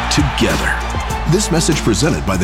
together. This message presented by the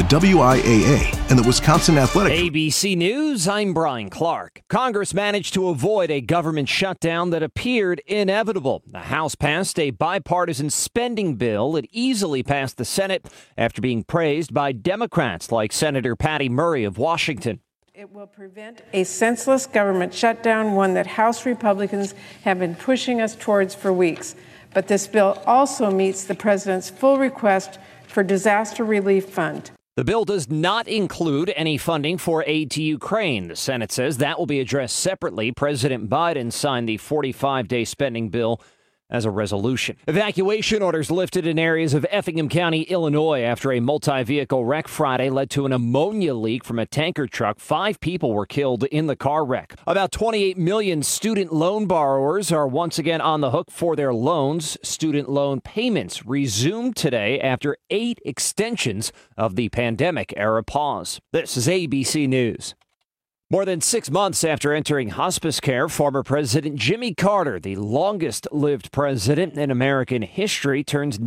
WIAA and the Wisconsin Athletic. ABC News, I'm Brian Clark. Congress managed to avoid a government shutdown that appeared inevitable. The House passed a bipartisan spending bill. It easily passed the Senate after being praised by Democrats like Senator Patty Murray of Washington. It will prevent a senseless government shutdown, one that House Republicans have been pushing us towards for weeks. But this bill also meets the president's full request for disaster relief fund. The bill does not include any funding for aid to Ukraine. The Senate says that will be addressed separately. President Biden signed the 45-day spending bill as a resolution. Evacuation orders lifted in areas of Effingham County, Illinois, after a multi-vehicle wreck Friday led to an ammonia leak from a tanker truck. 5 people were killed in the car wreck. About 28 million student loan borrowers are once again on the hook for their loans. Student loan payments resumed today after 8 extensions of the pandemic-era pause. This is ABC News. More than 6 months after entering hospice care, former President Jimmy Carter, the longest-lived president in American history, turns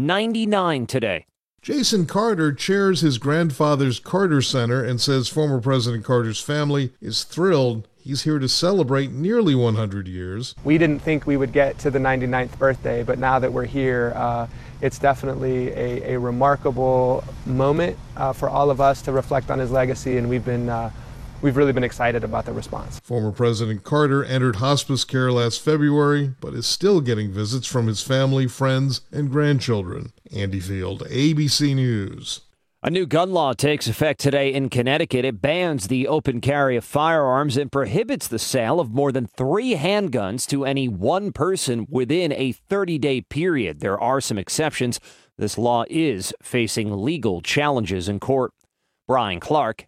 99 today. Jason Carter chairs his grandfather's Carter Center and says former President Carter's family is thrilled he's here to celebrate nearly 100 years. We didn't think we would get to the 99th birthday, but now that we're here, it's definitely a remarkable moment for all of us to reflect on his legacy, and we've really been excited about the response. Former President Carter entered hospice care last February, but is still getting visits from his family, friends, and grandchildren. Andy Field, ABC News. A new gun law takes effect today in Connecticut. It bans the open carry of firearms and prohibits the sale of more than 3 handguns to any one person within a 30-day period. There are some exceptions. This law is facing legal challenges in court. Brian Clark,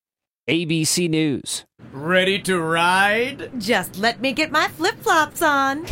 ABC News. Ready to ride? Just let me get my flip-flops on.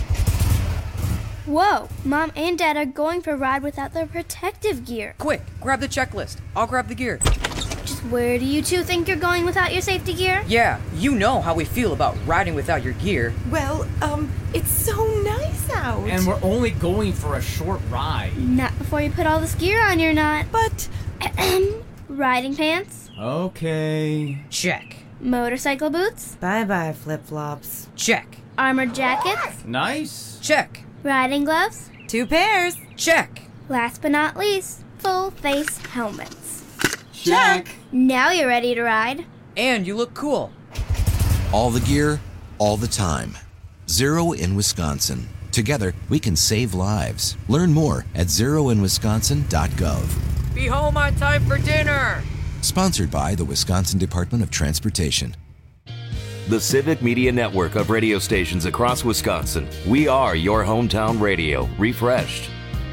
Whoa, Mom and Dad are going for a ride without their protective gear. Quick, grab the checklist. I'll grab the gear. Just where do you two think you're going without your safety gear? Yeah, you know how we feel about riding without your gear. Well, it's so nice out. And we're only going for a short ride. Not before you put all this gear on, you're not. But... riding pants? Okay. Check. Motorcycle boots? Bye-bye, flip-flops. Check. Armored jackets? Nice. Check. Riding gloves? 2 pairs. Check. Last but not least, full face helmets. Check. Now you're ready to ride. And you look cool. All the gear, all the time. Zero in Wisconsin. Together, we can save lives. Learn more at zeroinwisconsin.gov. Be home on time for dinner. Sponsored by the Wisconsin Department of Transportation. The Civic Media Network of radio stations across Wisconsin. We are your hometown radio, refreshed.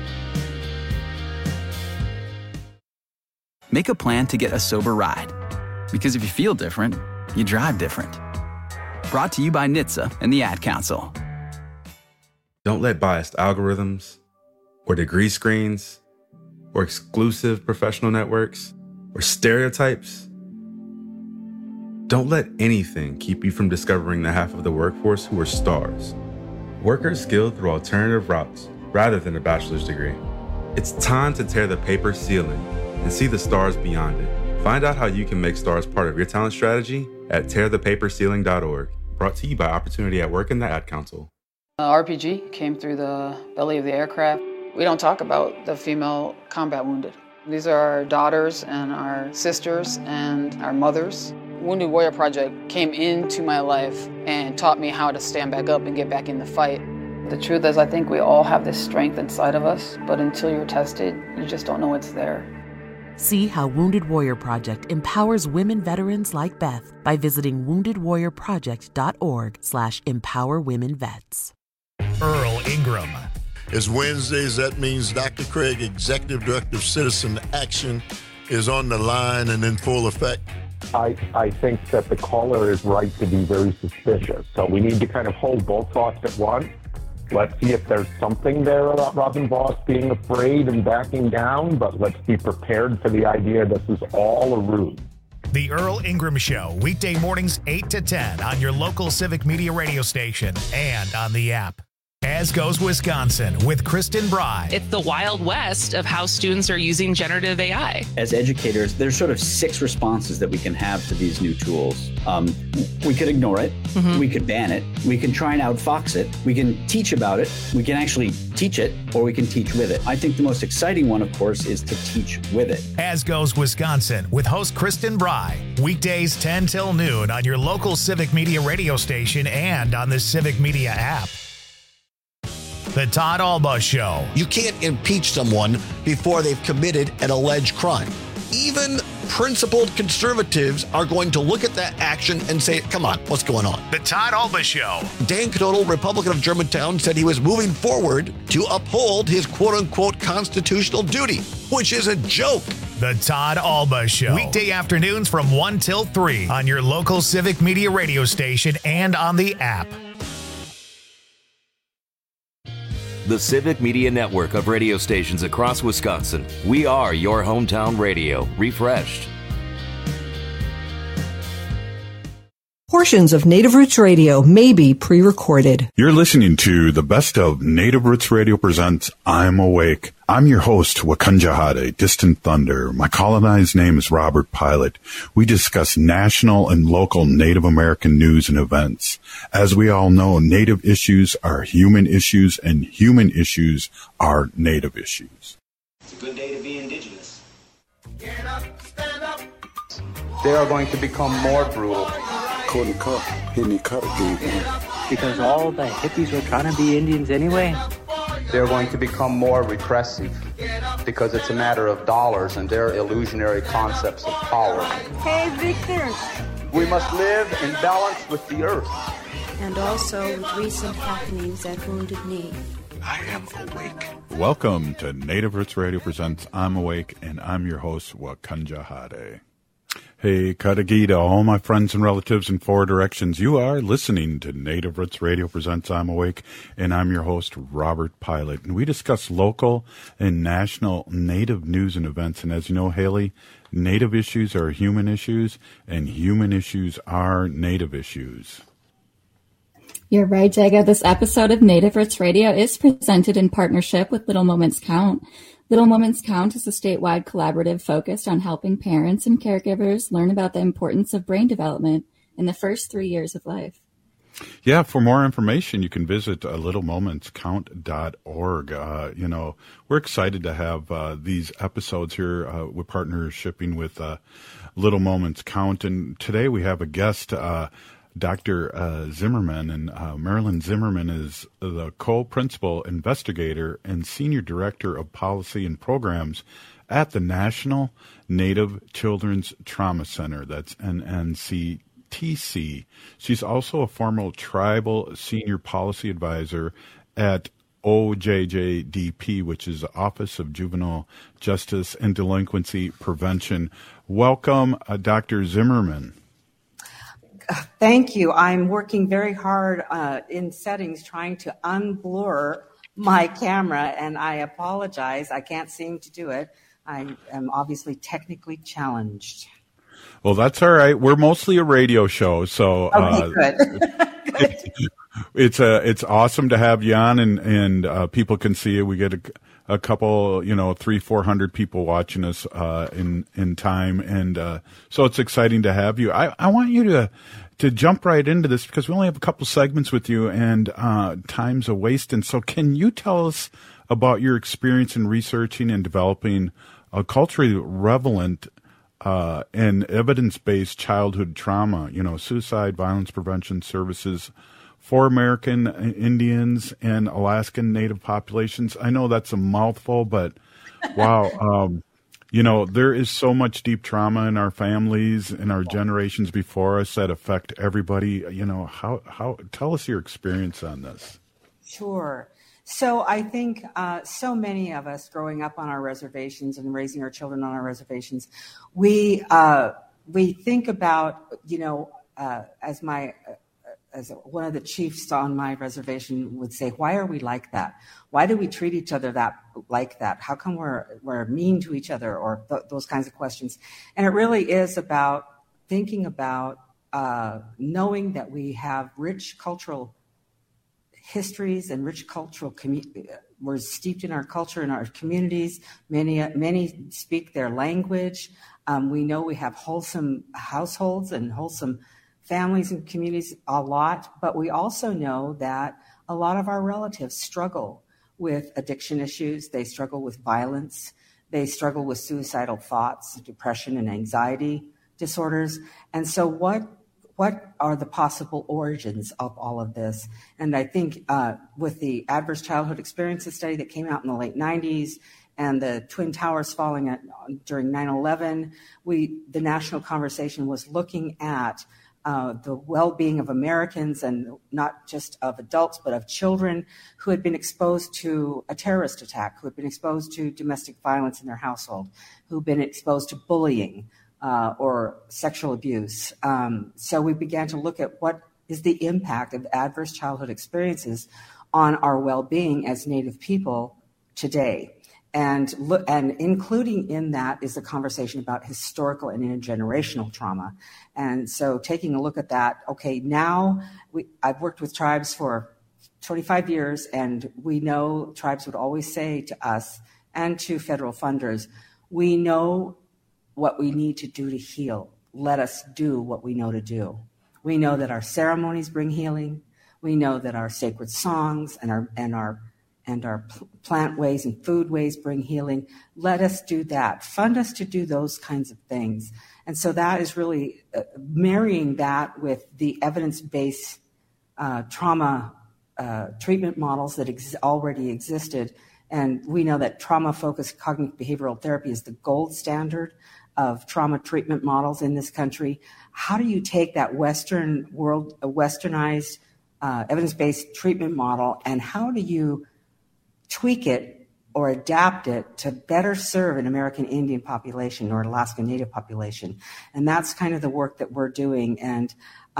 Make a plan to get a sober ride. Because if you feel different, you drive different. Brought to you by NHTSA and the Ad Council. Don't let biased algorithms or degree screens or exclusive professional networks or stereotypes. Don't let anything keep you from discovering the half of the workforce who are stars. Workers skilled through alternative routes rather than a bachelor's degree. It's time to tear the paper ceiling and see the stars beyond it. Find out how you can make stars part of your talent strategy at tearthepaperceiling.org. Brought to you by Opportunity at Work and the Ad Council. RPG came through the belly of the aircraft. We don't talk about the female combat wounded. These are our daughters and our sisters and our mothers. Wounded Warrior Project came into my life and taught me how to stand back up and get back in the fight. The truth is, I think we all have this strength inside of us, but until you're tested, you just don't know it's there. See how Wounded Warrior Project empowers women veterans like Beth by visiting woundedwarriorproject.org/empowerwomenvets. Earl Ingram. It's Wednesdays. That means Dr. Craig, Executive Director of Citizen Action, is on the line and in full effect. I think that the caller is right to be very suspicious. So we need to kind of hold both thoughts at once. Let's see if there's something there about Robin Vos being afraid and backing down, but let's be prepared for the idea this is all a ruse. The Earl Ingram Show, weekday mornings 8 to 10 on your local Civic Media radio station and on the app. As Goes Wisconsin with Kristen Bry. It's the Wild West of how students are using generative AI. As educators, there's sort of 6 responses that we can have to these new tools. We could ignore it. We could ban it. We can try and outfox it. We can teach about it. We can actually teach it, or we can teach with it. I think the most exciting one, of course, is to teach with it. As Goes Wisconsin with host Kristen Bry. Weekdays 10 till noon on your local Civic Media radio station and on the Civic Media app. The Todd Alba Show. You can't impeach someone before they've committed an alleged crime. Even principled conservatives are going to look at that action and say, come on, what's going on? The Todd Alba Show. Dan Knodel, Republican of Germantown, said he was moving forward to uphold his quote-unquote constitutional duty, which is a joke. The Todd Alba Show. Weekday afternoons from 1 till 3 on your local Civic Media radio station and on the app. The Civic Media Network of radio stations across Wisconsin. We are your hometown radio, refreshed. Portions of Native Roots Radio may be pre-recorded. You're listening to the best of Native Roots Radio presents I'm Awake. I'm your host, Wakunjahade, Distant Thunder. My colonized name is Robert Pilot. We discuss national and local Native American news and events. As we all know, Native issues are human issues, and human issues are Native issues. It's a good day to be Indigenous. Get up, stand up. They are going to become more brutal. Because all the hippies were trying to be Indians anyway. They're going to become more repressive because it's a matter of dollars and their illusionary concepts of power. Hey, Victor. We must live in balance with the earth. And also with recent happenings at Wounded Knee. I am awake. Welcome to Native Roots Radio presents I'm Awake, and I'm your host, Wakunjahade. Hey, Kadagida, all my friends and relatives in 4 directions. You are listening to Native Roots Radio presents I'm Awake, and I'm your host, Robert Pilot. And we discuss local and national Native news and events. And as you know, Haley, Native issues are human issues, and human issues are Native issues. You're right, Jaga. This episode of Native Roots Radio is presented in partnership with Little Moments Count. Little Moments Count is a statewide collaborative focused on helping parents and caregivers learn about the importance of brain development in the first 3 years of life. Yeah, for more information, you can visit littlemomentscount.org. We're excited to have these episodes here. We're partnershipping with Little Moments Count, and today we have a guest, Dr. Zimmerman, and Marilyn Zimmerman is the co-principal investigator and senior director of policy and programs at the National Native Children's Trauma Center. That's NNCTC. She's also a former tribal senior policy advisor at OJJDP, which is the Office of Juvenile Justice and Delinquency Prevention. Welcome, Dr. Zimmerman. Thank you. I'm working very hard in settings trying to unblur my camera, and I apologize. I can't seem to do it. I am obviously technically challenged. Well, that's all right. We're mostly a radio show, so okay, good. It's awesome to have you on, and people can see it. We get a couple, 300-400 people watching us in time, and so it's exciting to have you. I want you to jump right into this because we only have a couple segments with you, and time's a waste. And so, can you tell us about your experience in researching and developing a culturally relevant and evidence-based childhood trauma, suicide, violence prevention services for American Indians and Alaskan Native populations? I know that's a mouthful, but wow, there is so much deep trauma in our families and our generations before us that affect everybody. How tell us your experience on this. Sure. So I think so many of us growing up on our reservations and raising our children on our reservations, we think about, as one of the chiefs on my reservation would say, why are we like that? Why do we treat each other like that? How come we're mean to each other, or those kinds of questions? And it really is about thinking about knowing that we have rich cultural histories and rich cultural we're steeped in our culture and our communities. Many speak their language. We know we have wholesome households and wholesome families and communities a lot, but we also know that a lot of our relatives struggle with addiction issues. They struggle with violence. They struggle with suicidal thoughts, depression, and anxiety disorders. And so what are the possible origins of all of this? And I think with the Adverse Childhood Experiences study that came out in the late 90s and the Twin Towers falling during 9/11, the national conversation was looking at the well-being of Americans, and not just of adults, but of children who had been exposed to a terrorist attack, who had been exposed to domestic violence in their household, who had been exposed to bullying or sexual abuse. So we began to look at what is the impact of adverse childhood experiences on our well-being as Native people today. And including in that is a conversation about historical and intergenerational trauma. And so taking a look at that, okay, now I've worked with tribes for 25 years, and we know tribes would always say to us and to federal funders, we know what we need to do to heal. Let us do what we know to do. We know that our ceremonies bring healing. We know that our sacred songs and our plant ways and food ways bring healing. Let us do that. Fund us to do those kinds of things. And so that is really marrying that with the evidence-based trauma treatment models that already existed. And we know that trauma-focused cognitive behavioral therapy is the gold standard of trauma treatment models in this country. How do you take that Western world, a westernized evidence-based treatment model, and how do you tweak it or adapt it to better serve an American Indian population or Alaska Native population? And that's kind of the work that we're doing. And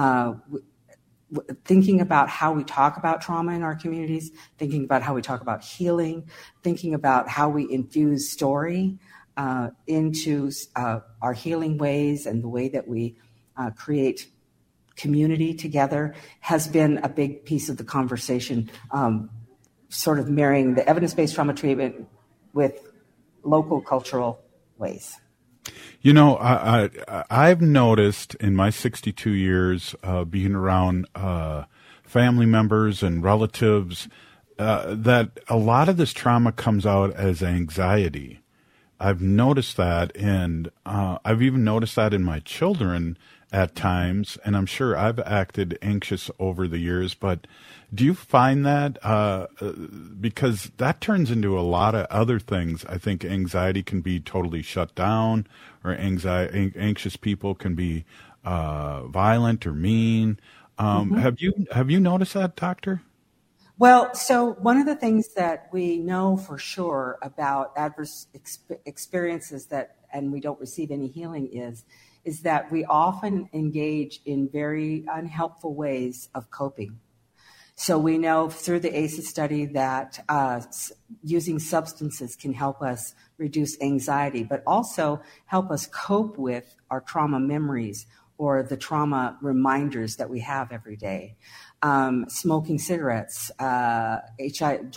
thinking about how we talk about trauma in our communities, thinking about how we talk about healing, thinking about how we infuse story into our healing ways and the way that we create community together has been a big piece of the conversation, sort of marrying the evidence-based trauma treatment with local cultural ways. You know, I've noticed in my 62 years being around family members and relatives that a lot of this trauma comes out as anxiety. I've noticed that, and I've even noticed that in my children at times, and I'm sure I've acted anxious over the years, but do you find that, because that turns into a lot of other things. I think anxiety can be totally shut down, or anxious people can be violent or mean. Have you noticed that, Doctor? Well, so one of the things that we know for sure about adverse experiences and we don't receive any healing is that we often engage in very unhelpful ways of coping. So we know through the ACEs study that using substances can help us reduce anxiety, but also help us cope with our trauma memories or the trauma reminders that we have every day. Smoking cigarettes, IV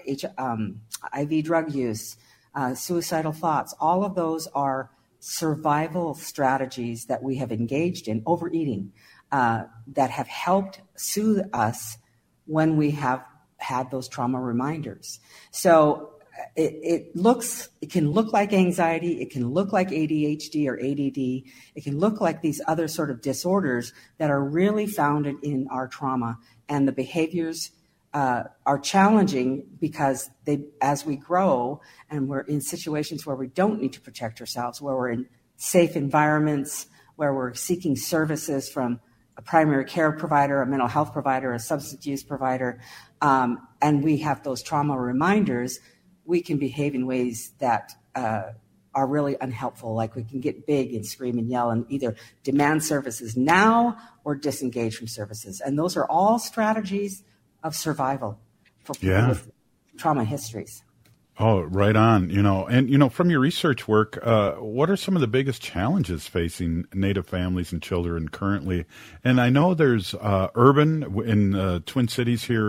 drug use, suicidal thoughts, all of those are survival strategies that we have engaged in, overeating, that have helped soothe us when we have had those trauma reminders. So it can look like anxiety, it can look like ADHD or ADD, it can look like these other sort of disorders that are really founded in our trauma, and the behaviors are challenging because as we grow and we're in situations where we don't need to protect ourselves, where we're in safe environments, where we're seeking services from a primary care provider, a mental health provider, a substance use provider, and we have those trauma reminders, we can behave in ways that are really unhelpful. Like we can get big and scream and yell and either demand services now or disengage from services. And those are all strategies of survival for people with trauma histories. Oh, right on. And from your research work, what are some of the biggest challenges facing Native families and children currently? And I know there's urban in Twin Cities here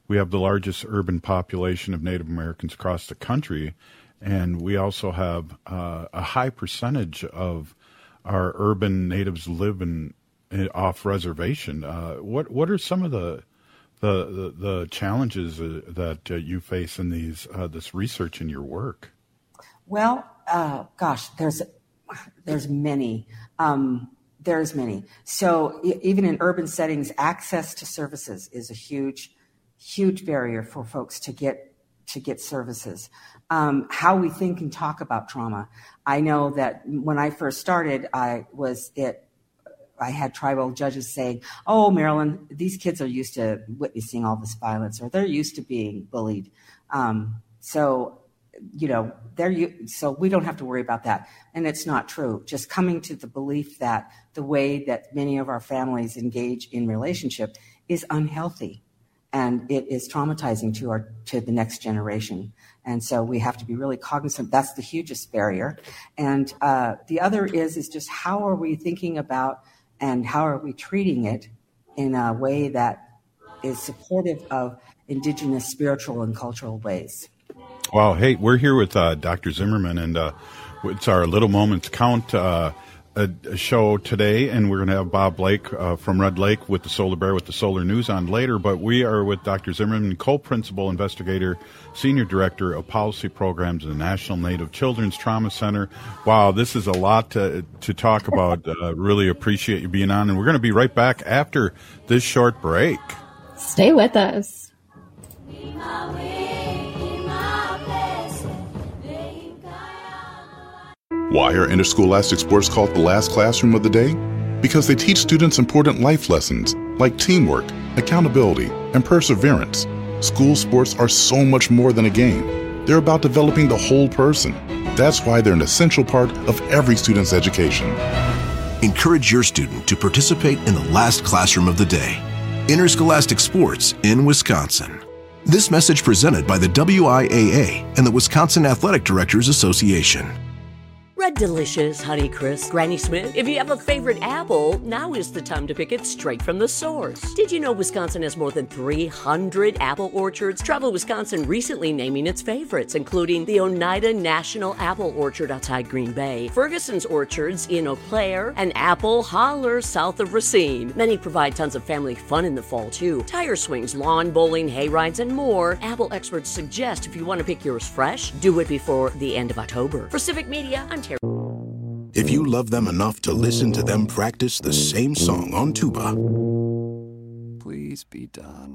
we have the largest urban population of Native Americans across the country, and we also have a high percentage of our urban natives live off reservation. What are some of the challenges that you face in this research in your work? Well, gosh, there's many. There's many. So even in urban settings, access to services is a huge barrier for folks to get services. How we think and talk about trauma. I know that when I first started, I had tribal judges saying, "Oh, Marilyn, these kids are used to witnessing all this violence, or they're used to being bullied. So we don't have to worry about that." And it's not true. Just coming to the belief that the way that many of our families engage in relationship is unhealthy, and it is traumatizing to the next generation. And so we have to be really cognizant. That's the hugest barrier. And the other is just how are we thinking about and how are we treating it in a way that is supportive of Indigenous spiritual and cultural ways. Wow. Hey, we're here with Dr. Zimmerman, and it's our Little Moments Count a show today, and we're going to have Bob Blake from Red Lake with the Solar Bear with the Solar News on later. But we are with Dr. Zimmerman, co-principal investigator, senior director of policy programs at the National Native Children's Trauma Center. Wow, this is a lot to talk about. Really appreciate you being on, and we're going to be right back after this short break. Stay with us. Why are interscholastic sports called the last classroom of the day? Because they teach students important life lessons like teamwork, accountability, and perseverance. School sports are so much more than a game. They're about developing the whole person. That's why they're an essential part of every student's education. Encourage your student to participate in the last classroom of the day. Interscholastic sports in Wisconsin. This message presented by the WIAA and the Wisconsin Athletic Directors Association. Red Delicious, Honeycrisp, Granny Smith. If you have a favorite apple, now is the time to pick it straight from the source. Did you know Wisconsin has more than 300 apple orchards? Travel Wisconsin recently naming its favorites, including the Oneida National Apple Orchard outside Green Bay, Ferguson's Orchards in Eau Claire, and Apple Holler south of Racine. Many provide tons of family fun in the fall, too. Tire swings, lawn bowling, hay rides, and more. Apple experts suggest if you want to pick yours fresh, do it before the end of October. For Civic Media, I'm Terry. If you love them enough to listen to them practice the same song on tuba, please be done.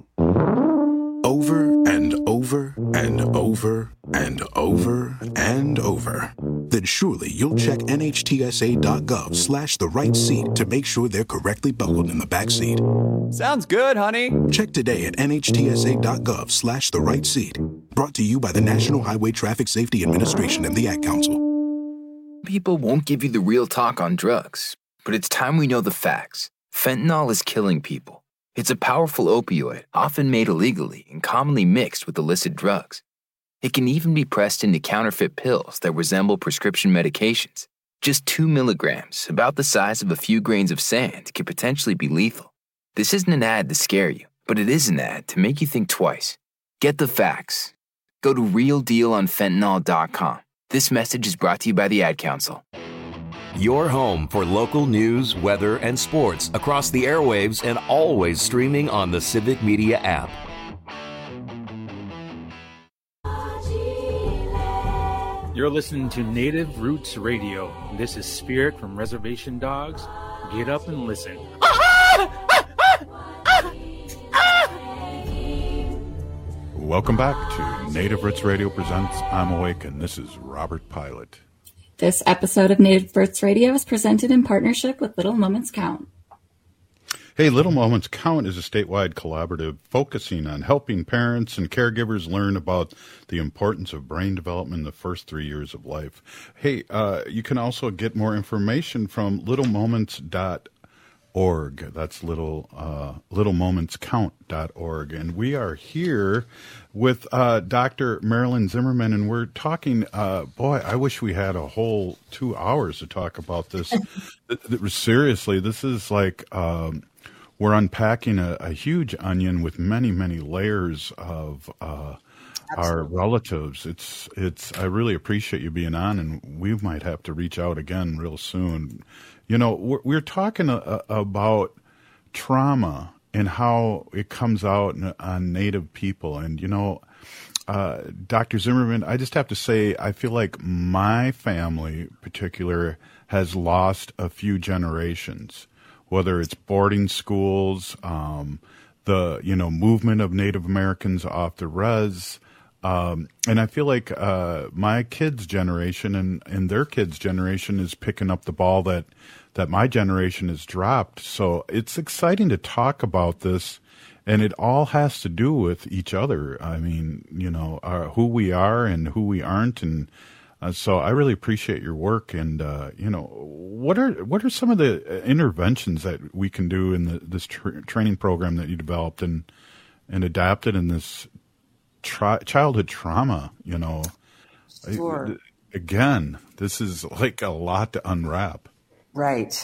Over and over and over and over and over, then surely you'll check NHTSA.gov/the right seat to make sure they're correctly buckled in the back seat. Sounds good, honey. Check today at NHTSA.gov/the right seat. Brought to you by the National Highway Traffic Safety Administration and the Ad Council. People won't give you the real talk on drugs, but it's time we know the facts. Fentanyl is killing people. It's a powerful opioid, often made illegally and commonly mixed with illicit drugs. It can even be pressed into counterfeit pills that resemble prescription medications. Just 2 milligrams, about the size of a few grains of sand, can potentially be lethal. This isn't an ad to scare you, but it is an ad to make you think twice. Get the facts. Go to realdealonfentanyl.com. This message is brought to you by the Ad Council. Your home for local news, weather, and sports across the airwaves and always streaming on the Civic Media app. You're listening to Native Roots Radio. This is Spirit from Reservation Dogs. Get up and listen. Welcome back to Native Roots Radio presents I'm Awake, and this is Robert Pilot. This episode of Native Roots Radio is presented in partnership with Little Moments Count. Hey, Little Moments Count is a statewide collaborative focusing on helping parents and caregivers learn about the importance of brain development in the first 3 years of life. Hey, you can also get more information from littlemoments.org. That's littlemomentscount.org. And we are here with Dr. Marilyn Zimmerman, and we're talking, boy, I wish we had a whole 2 hours to talk about this. Seriously, this is like we're unpacking a huge onion with many, many layers of our relatives. It's. I really appreciate you being on, and we might have to reach out again real soon. You know, we're talking about trauma and how it comes out on Native people, and you know, Dr. Zimmerman, I just have to say, I feel like my family, in particular, has lost a few generations. Whether it's boarding schools, the movement of Native Americans off the res. And I feel like my kids' generation and their kids' generation is picking up the ball that my generation has dropped. So it's exciting to talk about this, and it all has to do with each other. I mean, who we are and who we aren't, and so I really appreciate your work. And what are some of the interventions that we can do in this training program that you developed and adapted in this childhood trauma? Sure. Again, this is like a lot to unwrap. Right.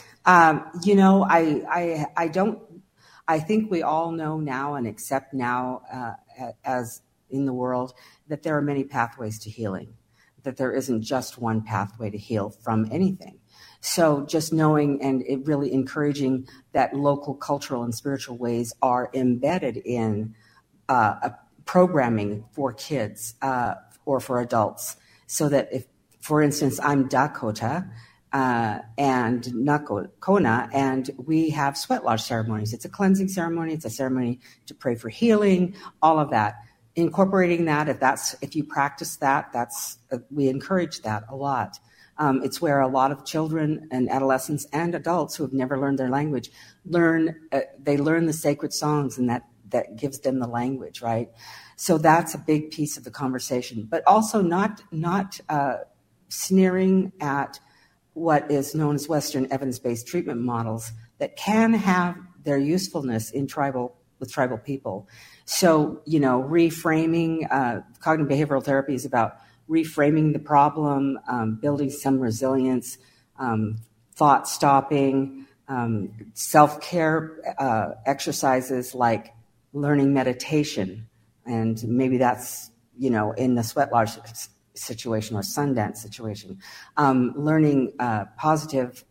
I think we all know now and accept now, as in the world, that there are many pathways to healing, that there isn't just one pathway to heal from anything. So just knowing and it really encouraging that local cultural and spiritual ways are embedded in programming for kids or for adults, so that if, for instance, I'm Dakota and Nakona, and we have sweat lodge ceremonies. It's a cleansing ceremony. It's a ceremony to pray for healing, all of that. Incorporating that, if you practice that, we encourage that a lot. It's where a lot of children and adolescents and adults who have never learned their language learn the sacred songs, and that gives them the language, right? So that's a big piece of the conversation, but also not sneering at what is known as Western evidence-based treatment models that can have their usefulness with tribal people. So, reframing, cognitive behavioral therapy is about reframing the problem, building some resilience, thought stopping, self-care exercises like learning meditation. And maybe that's, in the sweat lodge situation or Sundance situation, learning positive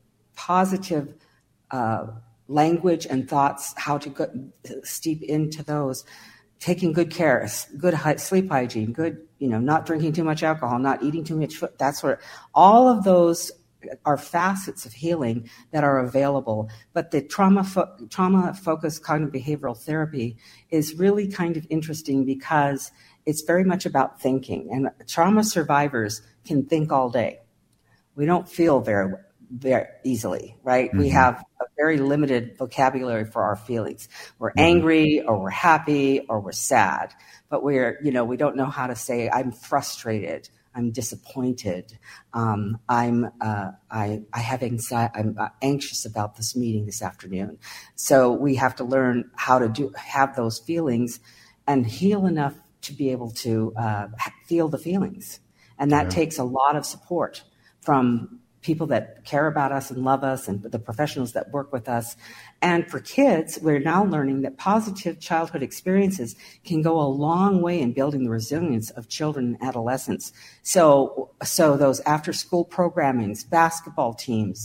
language and thoughts, how to steep into those, taking good care, good sleep hygiene, good, not drinking too much alcohol, not eating too much food, all of those are facets of healing that are available. But the trauma-focused cognitive behavioral therapy is really kind of interesting because it's very much about thinking, and trauma survivors can think all day. We don't feel very, very easily, right? Mm-hmm. We have a very limited vocabulary for our feelings. We're angry, or we're happy, or we're sad, but we don't know how to say, I'm frustrated, I'm disappointed, I have anxiety, I'm anxious about this meeting this afternoon. So we have to learn how to have those feelings and heal enough to be able to feel the feelings. And that takes a lot of support from people that care about us and love us, and the professionals that work with us. And for kids, we're now learning that positive childhood experiences can go a long way in building the resilience of children and adolescents. So those after-school programmings, basketball teams,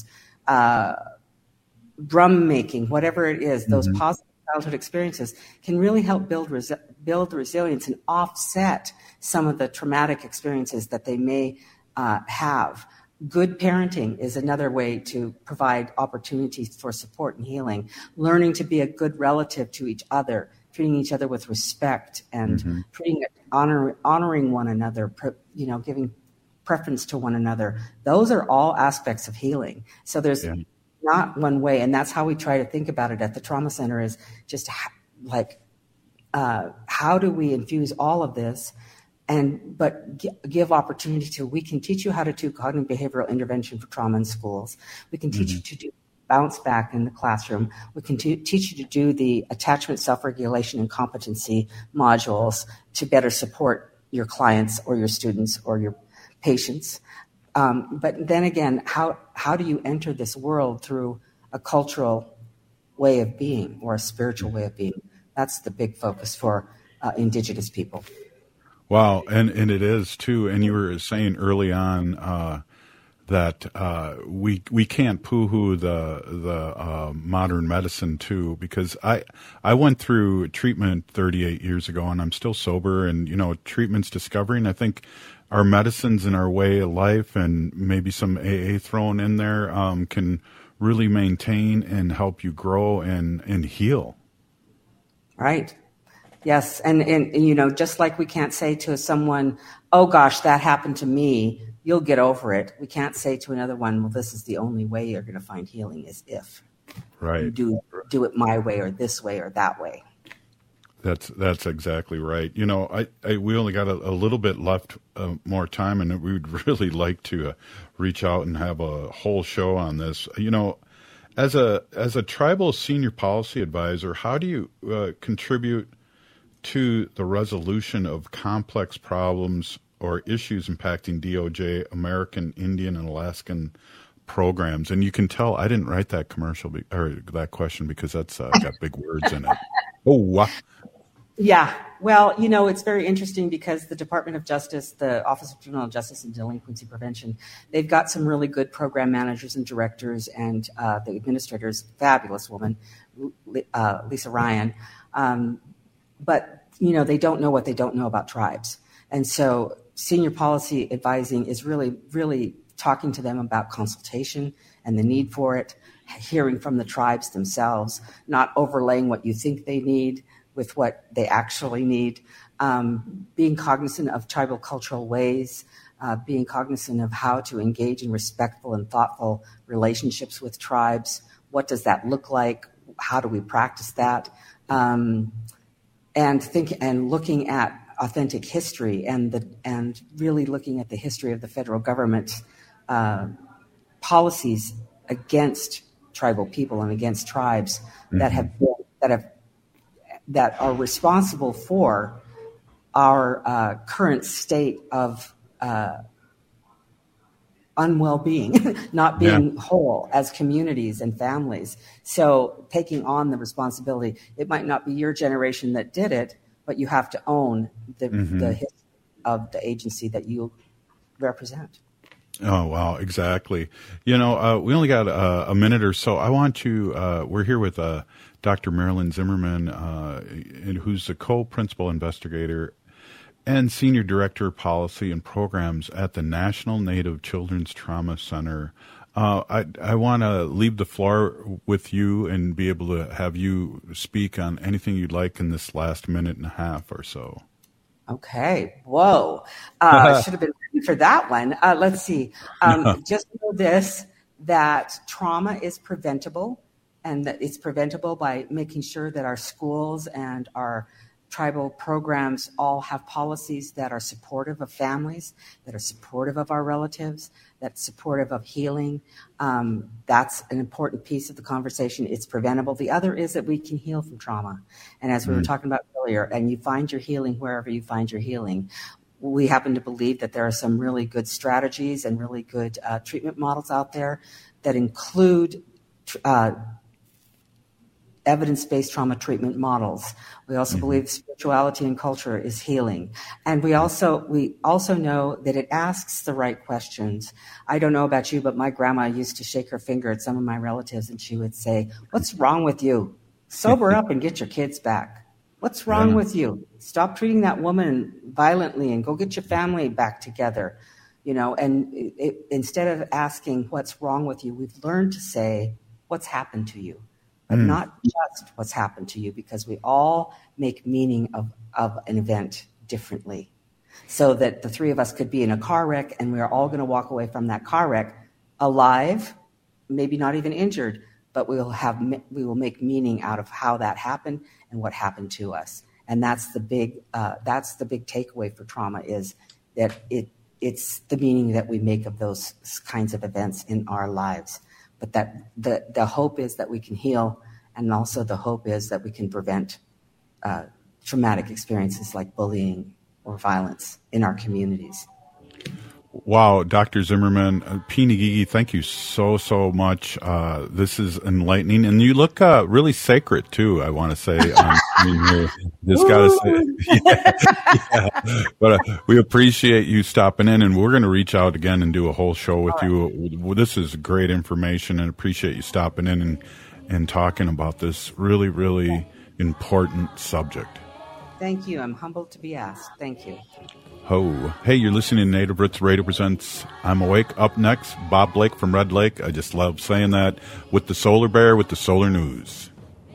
drum making, whatever it is, those positive childhood experiences can really help build resilience and offset some of the traumatic experiences that they may have. Good parenting is another way to provide opportunities for support and healing. Learning to be a good relative to each other, treating each other with respect, and honoring one another, giving preference to one another. Those are all aspects of healing. So there's not one way, and that's how we try to think about it at the Trauma Center, is just how do we infuse all of this, but give opportunity to, we can teach you how to do cognitive behavioral intervention for trauma in schools. We can teach you to do bounce back in the classroom. We can teach you to do the attachment, self-regulation, and competency modules to better support your clients or your students or your patients. But then again, how do you enter this world through a cultural way of being or a spiritual way of being. That's the big focus for Indigenous people. Wow, and it is too. And you were saying early on that we can't poo-hoo the modern medicine too, because I went through treatment 38 years ago, and I'm still sober. And treatment's discovering. I think our medicines and our way of life, and maybe some AA thrown in there, can really maintain and help you grow and heal. Right. Yes. And just like we can't say to someone, oh gosh, that happened to me, you'll get over it. We can't say to another one, well, this is the only way you're going to find healing is if you do it my way or this way or that way. That's exactly right. We only got a little bit left more time, and we would really like to reach out and have a whole show on this. As a tribal senior policy advisor, how do you contribute to the resolution of complex problems or issues impacting DOJ, American Indian, and Alaskan programs? And you can tell I didn't write that commercial or that question because that's got big words in it. Oh, wow. Yeah. Well, it's very interesting because the Department of Justice, the Office of Juvenile Justice and Delinquency Prevention, they've got some really good program managers and directors, and the administrator's fabulous woman, Lisa Ryan. But, they don't know what they don't know about tribes. And so senior policy advising is really, really talking to them about consultation and the need for it, hearing from the tribes themselves, not overlaying what you think they need with what they actually need, being cognizant of tribal cultural ways, being cognizant of how to engage in respectful and thoughtful relationships with tribes. What does that look like? How do we practice that? And looking at authentic history and really looking at the history of the federal government's policies against tribal people and against tribes that are responsible for our current state of unwell-being, not being whole as communities and families. So taking on the responsibility, it might not be your generation that did it, but you have to own the history of the agency that you represent. Oh, wow, exactly. We only got a minute or so. I want to, we're here with Dr. Marilyn Zimmerman, who's the co-principal investigator and Senior Director of Policy and Programs at the National Native Children's Trauma Center. I want to leave the floor with you and be able to have you speak on anything you'd like in this last minute and a half or so. Okay. Whoa. I should have been ready for that one. Let's see. Just know this, that trauma is preventable, and that it's preventable by making sure that our schools and our tribal programs all have policies that are supportive of families, that are supportive of our relatives, that's supportive of healing. That's an important piece of the conversation. It's preventable. The other is that we can heal from trauma. And as we were talking about earlier, and you find your healing wherever you find your healing. We happen to believe that there are some really good strategies and really good treatment models out there that include evidence-based trauma treatment models. We also believe spirituality and culture is healing. And we also know that it asks the right questions. I don't know about you, but my grandma used to shake her finger at some of my relatives and she would say, "What's wrong with you? Sober up and get your kids back. What's wrong with you? Stop treating that woman violently and go get your family back together." And instead of asking what's wrong with you, we've learned to say, what's happened to you? But not just what's happened to you, because we all make meaning of an event differently. So that the three of us could be in a car wreck and we're all going to walk away from that car wreck alive, maybe not even injured, but we will make meaning out of how that happened and what happened to us. And that's the big takeaway for trauma, is that it's the meaning that we make of those kinds of events in our lives. But that the hope is that we can heal, and also the hope is that we can prevent traumatic experiences like bullying or violence in our communities. Wow, Dr. Zimmerman, P. Ngigi, thank you so much. This is enlightening, and you look really sacred too. I want to say, just gotta say, yeah. But we appreciate you stopping in, and we're going to reach out again and do a whole show with you. This is great information, and appreciate you stopping in and talking about this really, really important subject. Thank you. I'm humbled to be asked. Thank you. Hey, you're listening to Native Roots Radio presents I'm Awake. Up next, Bob Blake from Red Lake. I just love saying that, with the Solar Bear with the Solar News.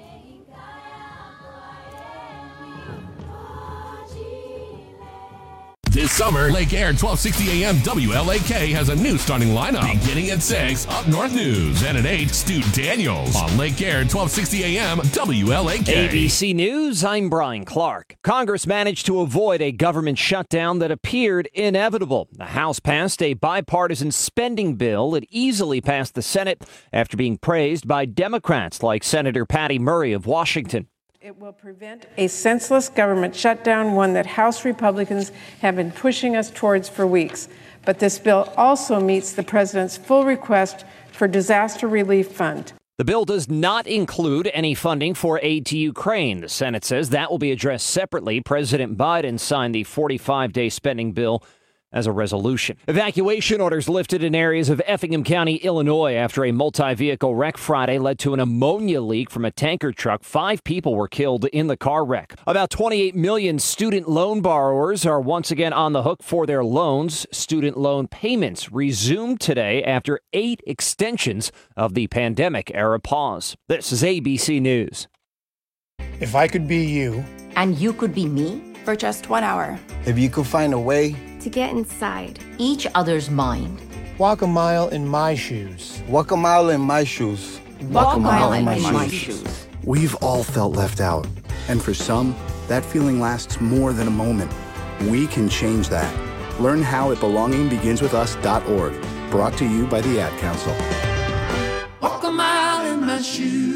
This summer, Lake Air 1260 AM WLAK has a new starting lineup. Beginning at 6, Up North News. And at 8, Stu Daniels on Lake Air 1260 AM WLAK. ABC News, I'm Brian Clark. Congress managed to avoid a government shutdown that appeared inevitable. The House passed a bipartisan spending bill that easily passed the Senate after being praised by Democrats like Senator Patty Murray of Washington. It will prevent a senseless government shutdown, one that House Republicans have been pushing us towards for weeks. But this bill also meets the president's full request for disaster relief fund. The bill does not include any funding for aid to Ukraine. The Senate says that will be addressed separately. President Biden signed the 45-day spending bill as a resolution. Evacuation orders lifted in areas of Effingham County, Illinois, after a multi-vehicle wreck Friday led to an ammonia leak from a tanker truck. 5 people were killed in the car wreck. About 28 million student loan borrowers are once again on the hook for their loans. Student loan payments resumed today after 8 extensions of the pandemic-era pause. This is ABC News. If I could be you. And you could be me? For just 1 hour. If you could find a way to get inside each other's mind. Walk a mile in my shoes. Walk a mile in my shoes. Walk a mile in my shoes. We've all felt left out. And for some, that feeling lasts more than a moment. We can change that. Learn how at belongingbeginswithus.org. Brought to you by the Ad Council. Walk a mile in my shoes.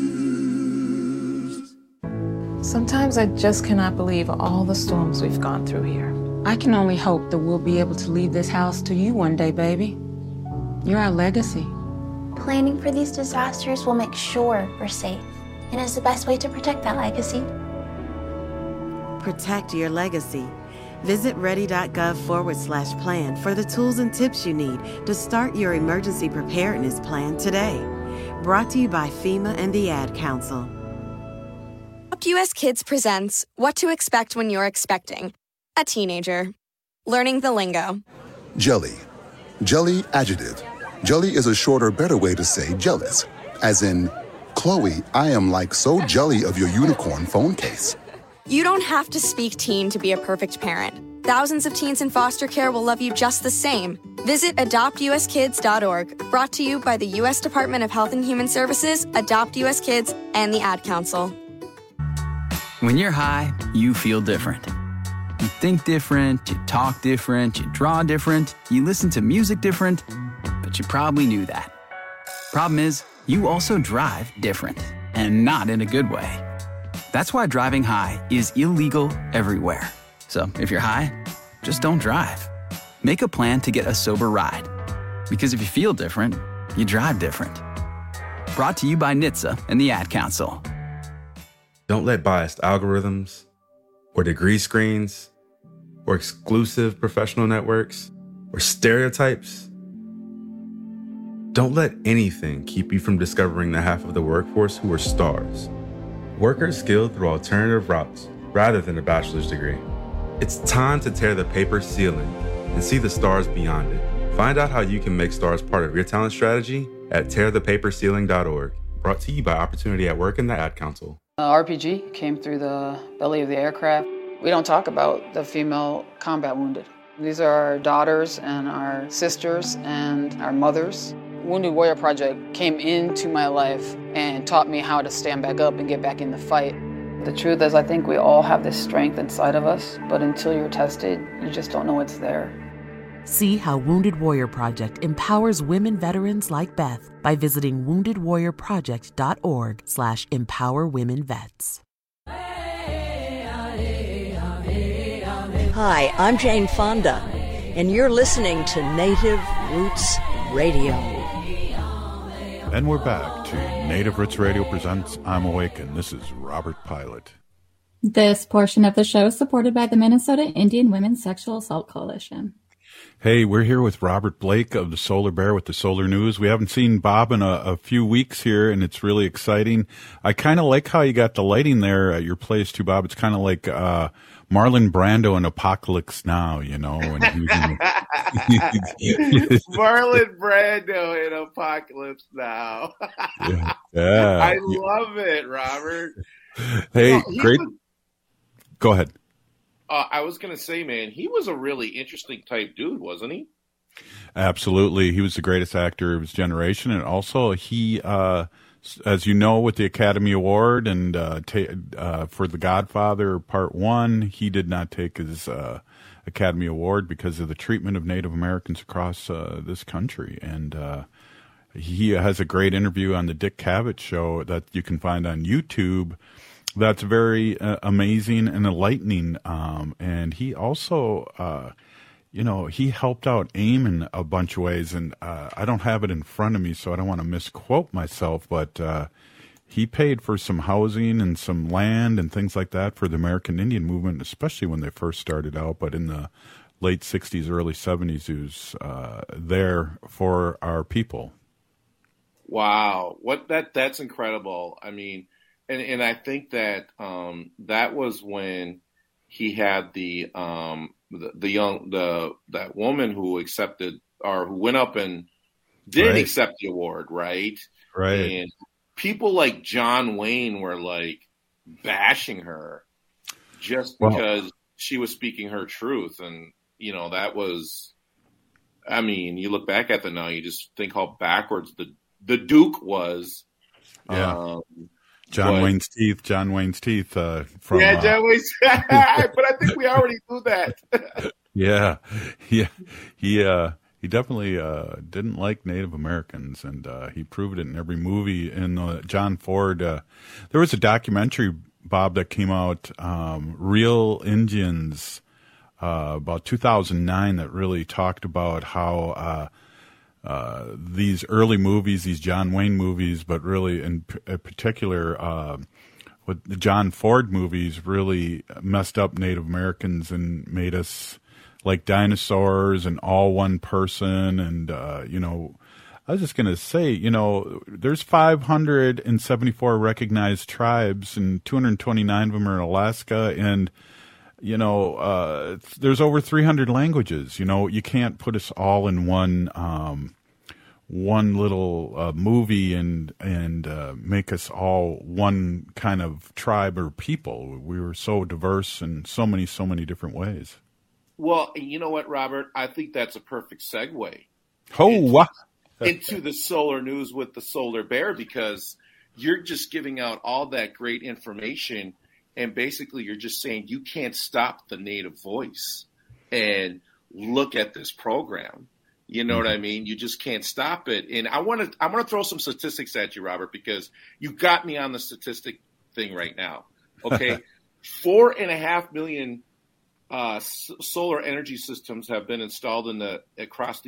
Sometimes I just cannot believe all the storms we've gone through here. I can only hope that we'll be able to leave this house to you one day, baby. You're our legacy. Planning for these disasters will make sure we're safe, and is the best way to protect that legacy. Protect your legacy. Visit ready.gov/plan for the tools and tips you need to start your emergency preparedness plan today. Brought to you by FEMA and the Ad Council. US Kids presents What to Expect When You're Expecting a Teenager. Learning the lingo. Jelly. Jelly adjective. Jelly is a shorter, better way to say jealous. As in, Chloe, I am like so jelly of your unicorn phone case. You don't have to speak teen to be a perfect parent. Thousands of teens in foster care will love you just the same. Visit adoptuskids.org. Brought to you by the U.S. Department of Health and Human Services, Adopt U.S. Kids, and the Ad Council. When you're high, you feel different. You think different, you talk different, you draw different, you listen to music different, but you probably knew that. Problem is, you also drive different, and not in a good way. That's why driving high is illegal everywhere. So if you're high, just don't drive. Make a plan to get a sober ride. Because if you feel different, you drive different. Brought to you by NHTSA and the Ad Council. Don't let biased algorithms or degree screens or exclusive professional networks or stereotypes. Don't let anything keep you from discovering the half of the workforce who are stars. Workers skilled through alternative routes rather than a bachelor's degree. It's time to tear the paper ceiling and see the stars beyond it. Find out how you can make stars part of your talent strategy at tearthepaperceiling.org. Brought to you by Opportunity at Work and the Ad Council. RPG came through the belly of the aircraft. We don't talk about the female combat wounded. These are our daughters and our sisters and our mothers. Wounded Warrior Project came into my life and taught me how to stand back up and get back in the fight. The truth is, I think we all have this strength inside of us, but until you're tested, you just don't know it's there. See how Wounded Warrior Project empowers women veterans like Beth by visiting woundedwarriorproject.org/empowerwomenvets. Hi, I'm Jane Fonda. and you're listening to Native Roots Radio. And we're back to Native Roots Radio presents I'm Awakened. This is Robert Pilot. This portion of the show is supported by the Minnesota Indian Women's Sexual Assault Coalition. Hey, we're here with Robert Blake of the Solar Bear with the Solar News. We haven't seen Bob in a few weeks here, and it's really exciting. I kind of like how you got the lighting there at your place, too, Bob. It's kind of like Marlon Brando in Apocalypse Now, you know. And Marlon Brando in Apocalypse Now. Yeah. I love it, Robert. Hey, great. Go ahead. I was going to say, man, he was a really interesting type dude, wasn't he? Absolutely. He was the greatest actor of his generation. And also he, as you know, with the Academy Award and for The Godfather Part 1, he did not take his Academy Award because of the treatment of Native Americans across this country. And he has a great interview on the Dick Cavett Show that you can find on YouTube. That's very amazing and enlightening. And he also, he helped out AIM in a bunch of ways. And I don't have it in front of me, so I don't want to misquote myself. But he paid for some housing and some land and things like that for the American Indian movement, especially when they first started out. But in the late 60s, early 70s, he was there for our people. Wow. That's incredible. I mean, And I think that that was when he had that woman who accepted or who went up and did accept the award, right? Right. And people like John Wayne were like bashing her just because she was speaking her truth, and that was. I mean, you look back at it now, you just think how backwards the Duke was. Yeah. John Wayne's teeth. From John Wayne's. But I think we already knew that. Yeah. He definitely didn't like Native Americans, and he proved it in every movie. In John Ford, there was a documentary, Bob, that came out, Real Indians, about 2009, that really talked about how these early movies, these John Wayne movies, but really in particular, with the John Ford movies, really messed up Native Americans and made us like dinosaurs and all one person. And, I was just going to say, there's 574 recognized tribes and 229 of them are in Alaska. And, there's over 300 languages. You can't put us all in one little movie and make us all one kind of tribe or people. We were so diverse in so many different ways. Well, you know what, Robert? I think that's a perfect segue. Into the Solar News with the Solar Bear, because you're just giving out all that great information. And basically, you're just saying you can't stop the Native voice. And look at this program. You know what I mean? You just can't stop it. And I'm going to throw some statistics at you, Robert, because you got me on the statistic thing right now. Okay, 4.5 million solar energy systems have been installed across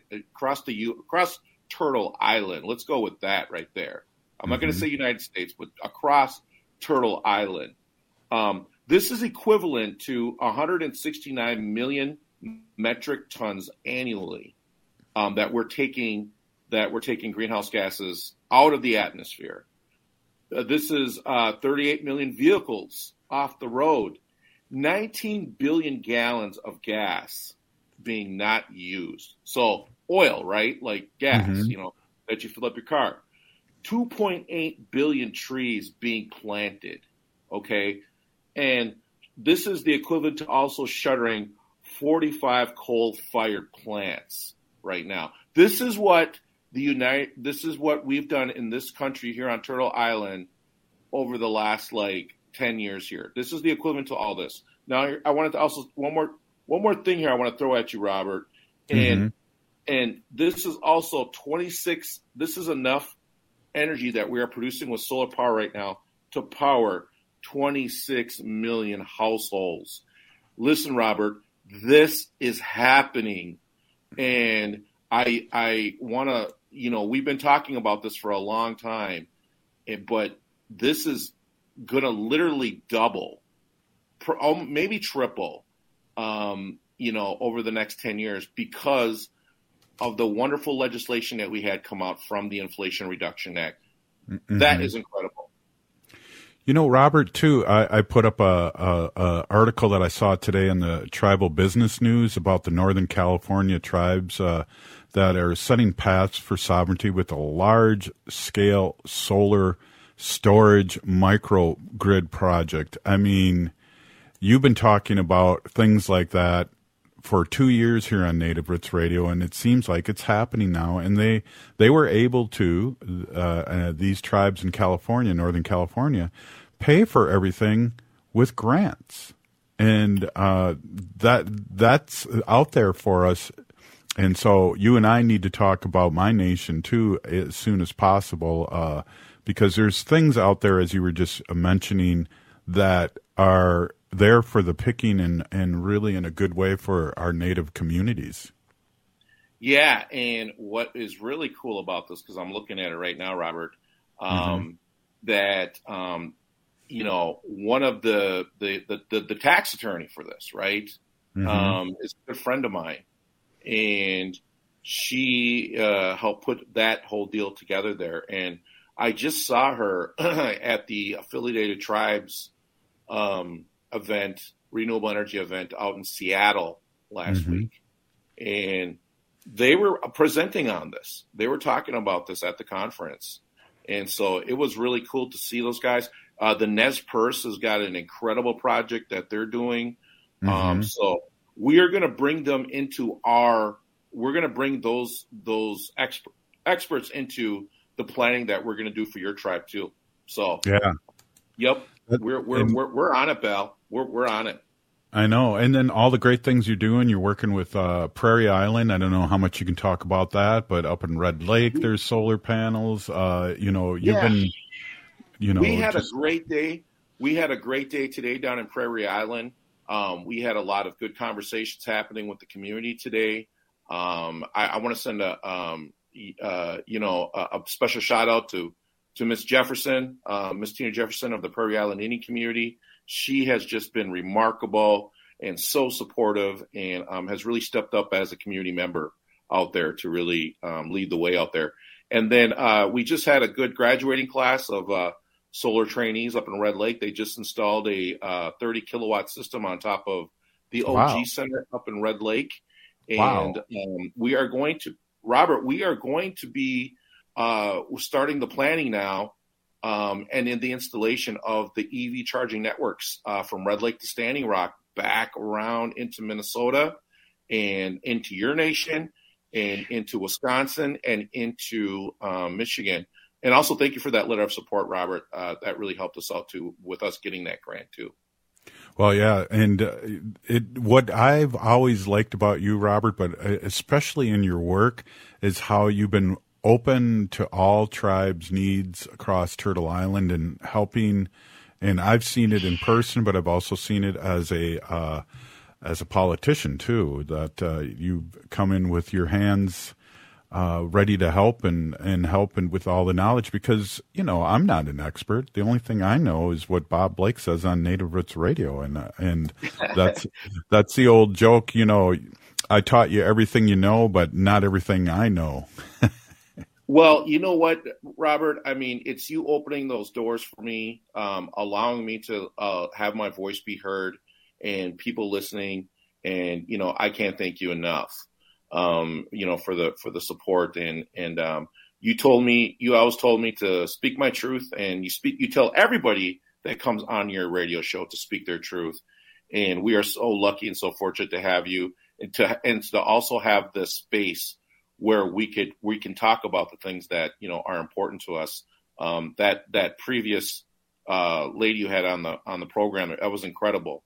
Turtle Island. Let's go with that right there. I'm not going to say United States, but across Turtle Island. This is equivalent to 169 million metric tons annually that we're taking greenhouse gases out of the atmosphere. This is 38 million vehicles off the road, 19 billion gallons of gas being not used. So oil, right? Like gas, that you fill up your car. 2.8 billion trees being planted. Okay. And this is the equivalent to also shuttering 45 coal-fired plants right now. This is what we've done in this country here on Turtle Island over the last 10 years here. This is the equivalent to all this. Now, I wanted to also one more thing here I want to throw at you, Robert. And this is also 26. This is enough energy that we are producing with solar power right now to power 26 million households. Listen, Robert, this is happening. And I want to, we've been talking about this for a long time, but this is going to literally double, maybe triple, over the next 10 years because of the wonderful legislation that we had come out from the Inflation Reduction Act. Mm-hmm. That is incredible. Robert, too, I put up a article that I saw today in the Tribal Business News about the Northern California tribes that are setting paths for sovereignty with a large-scale solar storage microgrid project. I mean, you've been talking about things like that for 2 years here on Native Roots Radio, and it seems like it's happening now. And they were able to, these tribes in California, Northern California, pay for everything with grants. And that's out there for us. And so you and I need to talk about My Nation, too, as soon as possible, because there's things out there, as you were just mentioning, that are there for the picking and really in a good way for our Native communities. Yeah, and what is really cool about this, because I'm looking at it right now, Robert, that one of the tax attorney for this, right, is a good friend of mine, and she helped put that whole deal together there. And I just saw her at the Affiliated Tribes event, renewable energy event out in Seattle last week. And they were presenting on this. They were talking about this at the conference. And so it was really cool to see those guys. The Nez Perce has got an incredible project that they're doing. So we are going to bring them into we're going to bring those experts into the planning that we're going to do for your tribe too. So, yep. We're on it, Bal. We're on it. I know. And then all the great things you're doing. You're working with Prairie Island. I don't know how much you can talk about that, but up in Red Lake, there's solar panels. You've been, we had a great day. We had a great day today down in Prairie Island. We had a lot of good conversations happening with the community today. I want to send a special shout out to Miss Jefferson, Miss Tina Jefferson of the Prairie Island Indian community. She has just been remarkable and so supportive, and has really stepped up as a community member out there to really lead the way out there. And then we just had a good graduating class of solar trainees up in Red Lake. They just installed a 30 kilowatt system on top of the OG Center up in Red Lake. And we are going to, Robert, be starting the planning now and in the installation of the EV charging networks from Red Lake to Standing Rock back around into Minnesota and into your nation and into Wisconsin and into Michigan. And also thank you for that letter of support, Robert. That really helped us out too with us getting that grant too. Well, yeah, and what I've always liked about you, Robert, but especially in your work, is how you've been open to all tribes' needs across Turtle Island and helping. And I've seen it in person, but I've also seen it as a politician too. That you come in with your hands ready to help and with all the knowledge, because I'm not an expert. The only thing I know is what Bob Blake says on Native Roots Radio, and that's the old joke. I taught you everything you know, but not everything I know. Well, you know what, Robert? I mean, it's you opening those doors for me, allowing me to have my voice be heard, and people listening. And I can't thank you enough. For the support and you always told me to speak my truth, and you tell everybody that comes on your radio show to speak their truth. And we are so lucky and so fortunate to have you and to also have this space where we can talk about the things that, are important to us. That previous lady you had on the program, that was incredible.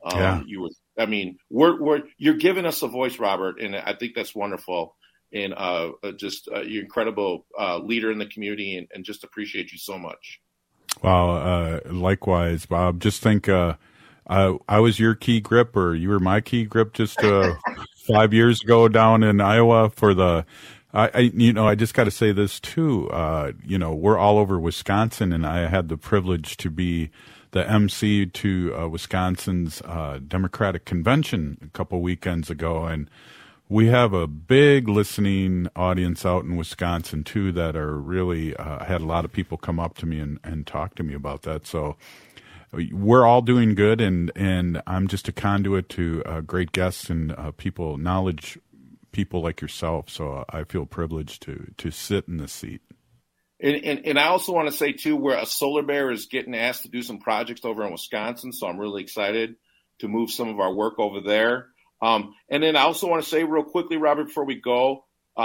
You're giving us a voice, Robert, and I think that's wonderful. And you're incredible leader in the community, and just appreciate you so much. Well, likewise, Bob. Just think I was your key grip, or you were my key grip just 5 years ago down in Iowa for the. I just got to say this too. We're all over Wisconsin, and I had the privilege to be the MC to Wisconsin's Democratic Convention a couple weekends ago, and we have a big listening audience out in Wisconsin too that are really had a lot of people come up to me and talk to me about that. So we're all doing good, and I'm just a conduit to great guests and knowledge people like yourself. So I feel privileged to sit in this seat. And I also want to say too, where a Solar Bear is getting asked to do some projects over in Wisconsin, so I'm really excited to move some of our work over there. And then I also want to say real quickly, Robert, before we go,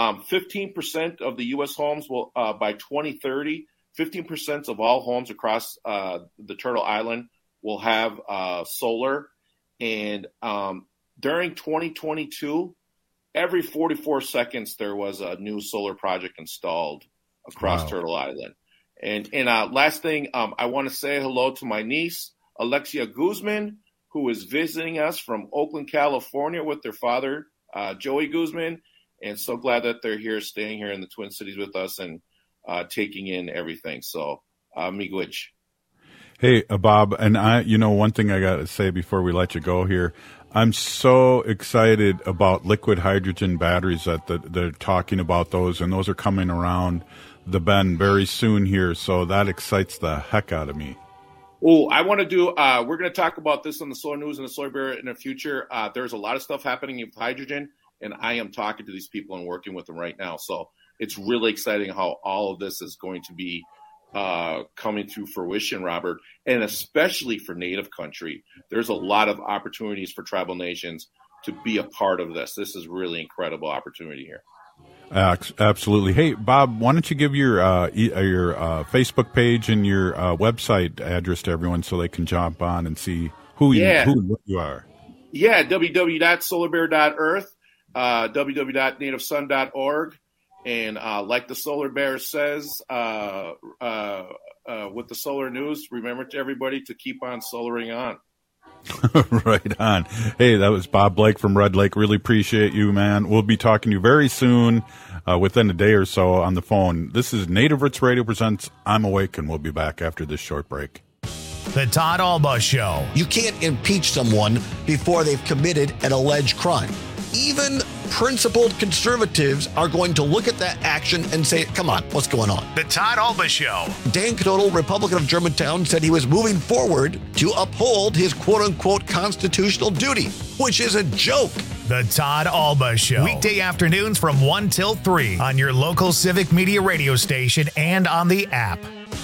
15% of the U.S. homes will, by 2030, 15% of all homes across the Turtle Island will have solar. And during 2022, every 44 seconds there was a new solar project installed across Turtle Island. And last thing, I want to say hello to my niece, Alexia Guzman, who is visiting us from Oakland, California with their father, Joey Guzman. And so glad that they're here, staying here in the Twin Cities with us and taking in everything. So, miigwech. Hey, Bob, and one thing I got to say before we let you go here, I'm so excited about liquid hydrogen batteries that they're talking about those, and those are coming around the bend very soon here. So that excites the heck out of me. Oh, I want to do, we're going to talk about this on the Solar News and the Solar Bear in the future. There's a lot of stuff happening with hydrogen, and I am talking to these people and working with them right now. So it's really exciting how all of this is going to be coming to fruition, Robert, and especially for Native country. There's a lot of opportunities for tribal nations to be a part of this. This is really incredible opportunity here. Absolutely. Hey, Bob, why don't you give your Facebook page and your website address to everyone so they can jump on and see who you are. Yeah, www.solarbear.earth, www.nativesun.org. And like the Solar Bear says with the Solar News, remember to everybody to keep on solaring on. Right on. Hey, that was Bob Blake from Red Lake. Really appreciate you, man. We'll be talking to you very soon, within a day or so on the phone. This is Native Roots Radio presents I'm Awake, and we'll be back after this short break. The Todd Alba Show. You can't impeach someone before they've committed an alleged crime. Even principled conservatives are going to look at that action and say, come on, what's going on? The Todd Alba Show. Dan Knodel, Republican of Germantown, said he was moving forward to uphold his quote-unquote constitutional duty, which is a joke. The Todd Alba Show. Weekday afternoons from 1 till 3 on your local civic media radio station and on the app.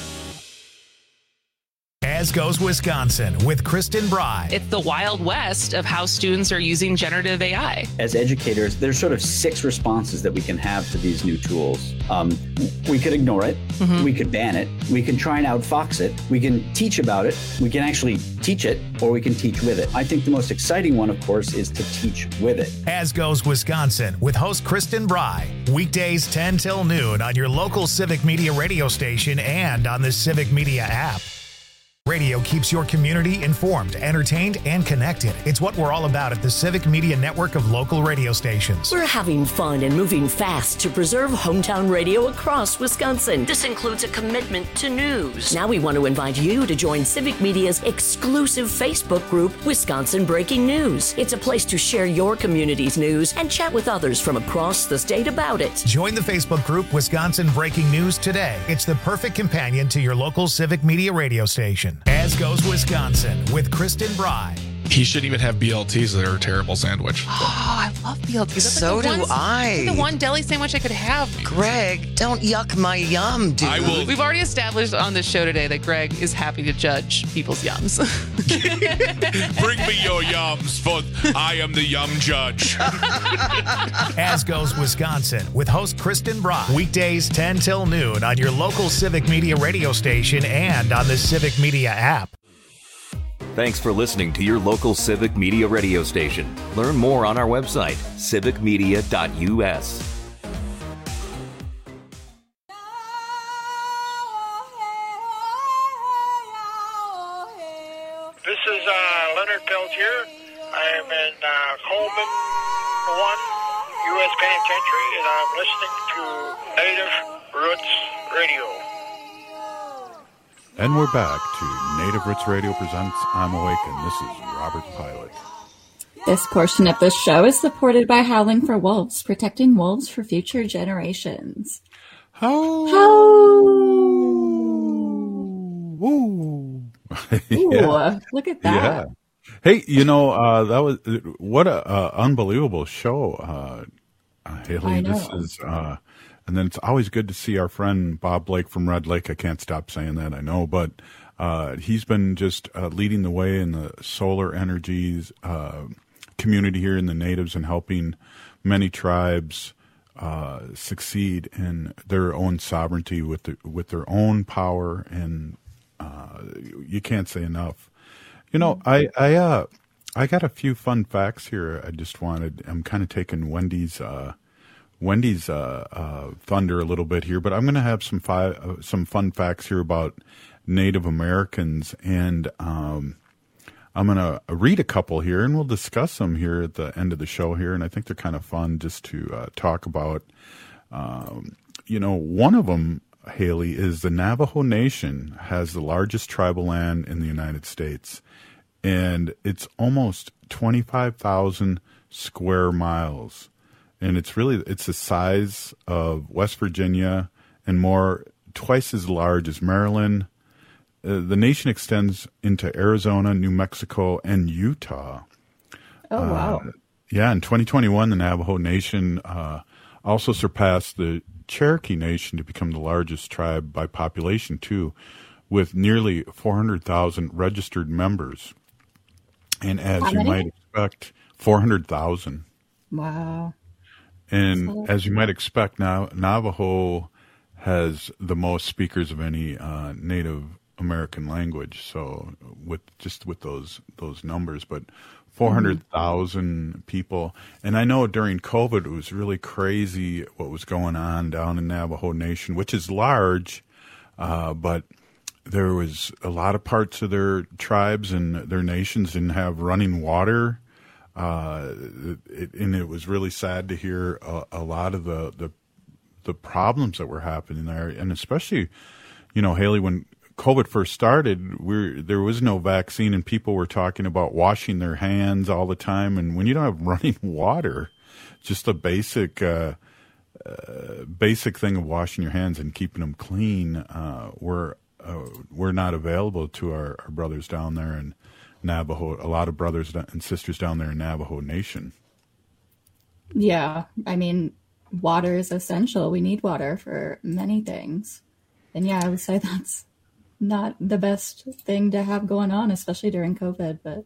As Goes Wisconsin with Kristen Bry. It's the Wild West of how students are using generative AI. As educators, there's sort of 6 responses that we can have to these new tools. We could ignore it. Mm-hmm. We could ban it. We can try and outfox it. We can teach about it. We can actually teach it, or we can teach with it. I think the most exciting one, of course, is to teach with it. As Goes Wisconsin with host Kristen Bry. Weekdays 10 till noon on your local civic media radio station and on the Civic Media app. Radio keeps your community informed, entertained, and connected. It's what we're all about at the Civic Media Network of local radio stations. We're having fun and moving fast to preserve hometown radio across Wisconsin. This includes a commitment to news. Now we want to invite you to join Civic Media's exclusive Facebook group, Wisconsin Breaking News. It's a place to share your community's news and chat with others from across the state about it. Join the Facebook group, Wisconsin Breaking News today. It's the perfect companion to your local Civic Media radio station. As Goes Wisconsin with Kristen Bry. He shouldn't even have BLTs. They're a terrible sandwich. Oh, I love BLTs. So do I. The one deli sandwich I could have. Greg, don't yuck my yum, dude. I will. We've already established on this show today that Greg is happy to judge people's yums. Bring me your yums, for I am the yum judge. As Goes Wisconsin with host Kristen Bry. Weekdays 10 till noon on your local Civic Media radio station and on the Civic Media app. Thanks for listening to your local Civic Media radio station. Learn more on our website, civicmedia.us. This this is Leonard Peltier. I am in Coleman 1 U.S. Penitentiary, and I'm listening to Native Roots Radio. And we're back to Native Roots Radio presents I'm Awake, and this is Robert Pilot. This portion of the show is supported by Howling for Wolves, protecting wolves for future generations. Ooh, look at that. Yeah. Hey, that was what a unbelievable show, Haley. I know. This is, and then it's always good to see our friend Bob Blake from Red Lake. I can't stop saying that, I know, but he's been just leading the way in the solar energies community here in the natives and helping many tribes succeed in their own sovereignty with their own power, and you can't say enough. I got a few fun facts here. I'm kind of taking Wendy's thunder a little bit here, but I'm going to have some fun facts here about Native Americans, and I'm going to read a couple here, and we'll discuss them here at the end of the show here, and I think they're kind of fun just to talk about. One of them, Haley, is the Navajo Nation has the largest tribal land in the United States, and it's almost 25,000 square miles, and it's the size of West Virginia and twice as large as Maryland. The nation extends into Arizona, New Mexico, and Utah. Oh, wow. In 2021, the Navajo Nation also surpassed the Cherokee Nation to become the largest tribe by population, too, with nearly 400,000 registered members. And as How you many? might expect, 400,000. Wow. And as you might expect, Navajo has the most speakers of any Native American language. So with those numbers, but 400,000 people. And I know during COVID, it was really crazy what was going on down in Navajo Nation, which is large, but there was a lot of parts of their tribes and their nations didn't have running water. And it was really sad to hear a lot of the problems that were happening there. And especially, Haley, when COVID first started, there was no vaccine, and people were talking about washing their hands all the time. And when you don't have running water, just a basic thing of washing your hands and keeping them clean, we're not available to our brothers down there in Navajo. A lot of brothers and sisters down there in Navajo Nation. Yeah, I mean, water is essential. We need water for many things. And yeah, I would say that's not the best thing to have going on, especially during COVID. But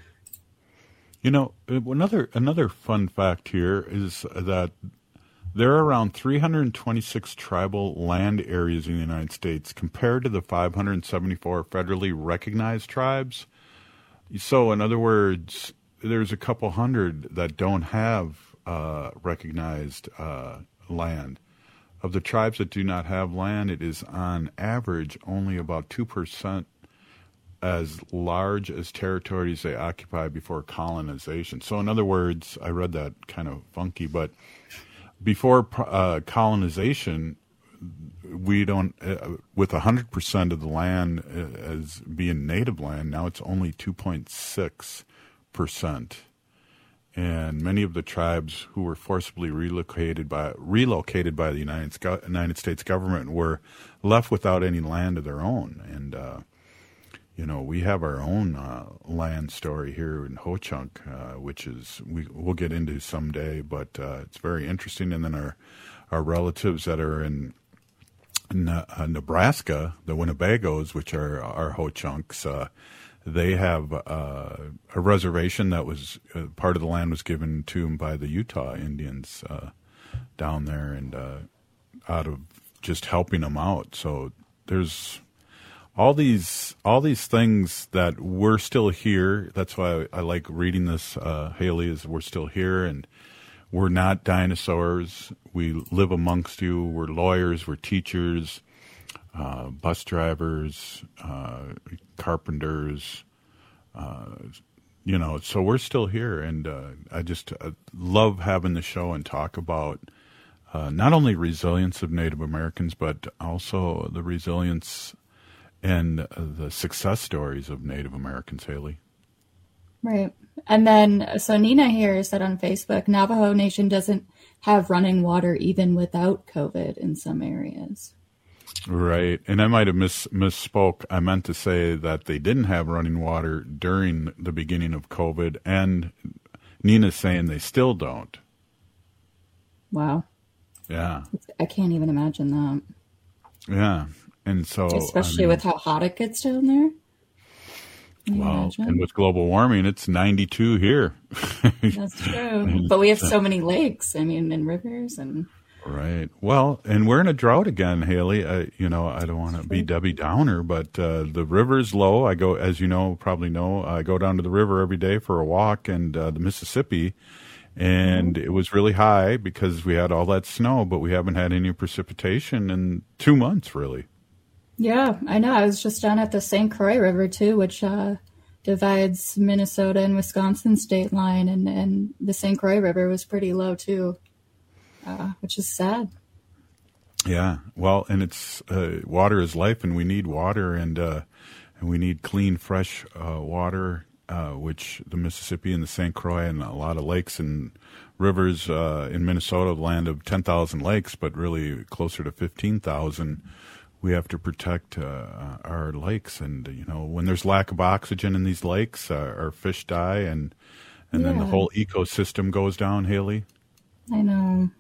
another fun fact here is that there are around 326 tribal land areas in the United States compared to the 574 federally recognized tribes. So, in other words, there's a couple hundred that don't have recognized land. Of the tribes that do not have land, it is on average only about 2% as large as territories they occupy before colonization. So, in other words, I read that kind of funky, but before colonization, we don't, with 100% of the land as being native land, now it's only 2.6%. And many of the tribes who were forcibly relocated by the United States government were left without any land of their own. And, we have our own land story here in Ho-Chunk, which we'll get into someday, but it's very interesting. And then our relatives that are in Nebraska, the Winnebagos, which are our Ho-Chunks, they have a reservation that was part of the land was given to them by the Utah Indians down there, and out of just helping them out. So there's all these things that we're still here. That's why I like reading this, Haley, is we're still here, and we're not dinosaurs. We live amongst you. We're lawyers. We're teachers. Bus drivers, carpenters, So we're still here, and I just love having the show and talk about not only resilience of Native Americans, but also the resilience and the success stories of Native Americans, Haley. Right. And then, so Nina here said on Facebook, Navajo Nation doesn't have running water even without COVID in some areas. Right. And I might have misspoke. I meant to say that they didn't have running water during the beginning of COVID, and Nina's saying they still don't. Wow. Yeah. I can't even imagine that. Yeah. And so, especially with how hot it gets down there. Well, and with global warming, it's 92 here. That's true. But we have so many lakes, and rivers and. Right. Well, and we're in a drought again, Haley. I don't want to be Debbie Downer, but the river's low. I go, as you know, probably know, I go down to the river every day for a walk, and the Mississippi, and it was really high because we had all that snow, but we haven't had any precipitation in 2 months, really. Yeah, I know. I was just down at the St. Croix River, too, which divides Minnesota and Wisconsin state line, and the St. Croix River was pretty low, too, which is sad. Yeah, well, and it's water is life, and we need water, and we need clean, fresh water, which the Mississippi and the St. Croix and a lot of lakes and rivers in Minnesota, land of 10,000 lakes, but really closer to 15,000. We have to protect our lakes, and when there's lack of oxygen in these lakes, our fish die, and then the whole ecosystem goes down. Haley, I know,